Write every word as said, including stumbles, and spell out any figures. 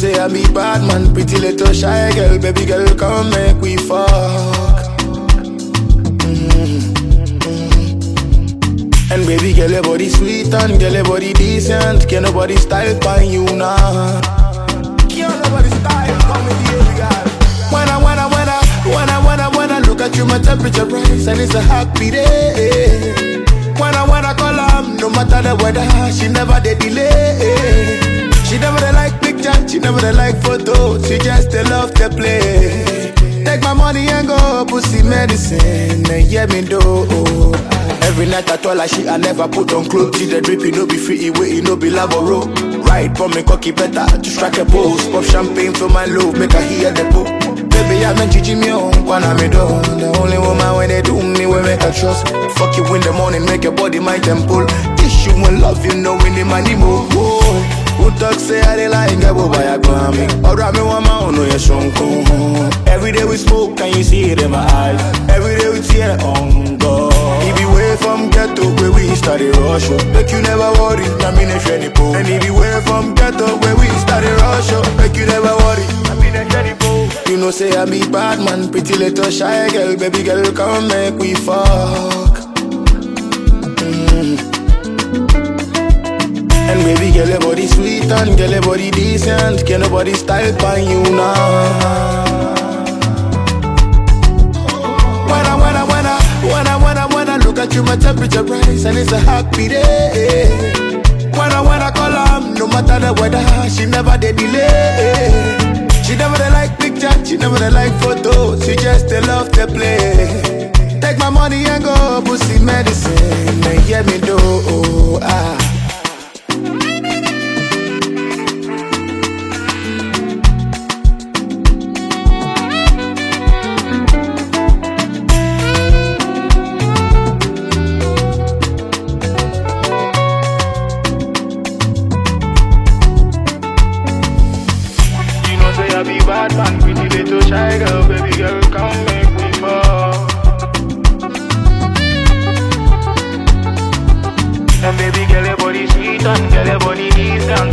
say I be bad man, pretty little shy girl, baby girl, come make we fuck. Mm-hmm. And baby girl, your body sweet and girl, your body decent. Can nobody style by you now? Can't nobody style come with you, girl. When I, when I, when I, when I, when I, when I look at you, my temperature rise and it's a happy day. When I, when I call her, no matter the weather, she never did delay. She never dey like picture, she never dey like photo, she just dey love to play. Take my money and go pussy medicine, and yeah me do. Every night I told her she I never put on clothes. She the drip, it no be free, it wait, it no be laboro. Right for me cocky better, to strike a pose. Pop champagne for my love, make her hear the po. Baby I mean Gigi me on, wanna me do. The only woman when they do me, we make her trust. Fuck you in the morning, make your body my temple. Tissue and love, you know when the money move. Who talk say I dey like get bo by a grammy. Or me one man no you strong. Every day we smoke, can you see it in my eyes? Every day we tear on God. If you way from ghetto where we started rush, make you never worry. I mean a shady po. And if you way from ghetto where we started rush, make you never worry. I mean a shady po. You know say I be bad man, pretty little shy girl, baby girl, come make we fuck. Mm-hmm. And baby girl, your body sweet and girl, your body decent. Can nobody style by you now? When I, when I, when I, when I, when I, when I look at you, my temperature rise and it's a happy day. When I, when I call her, no matter the weather, she never did delay. She never dey like picture, she never dey like photo, she just dey love to play. Take my money and go pussy medicine, and yeah me do. Ah. I be bad man, pretty little shy girl, baby girl, come make me fall. And baby girl, your body sweet and girl, your body decent.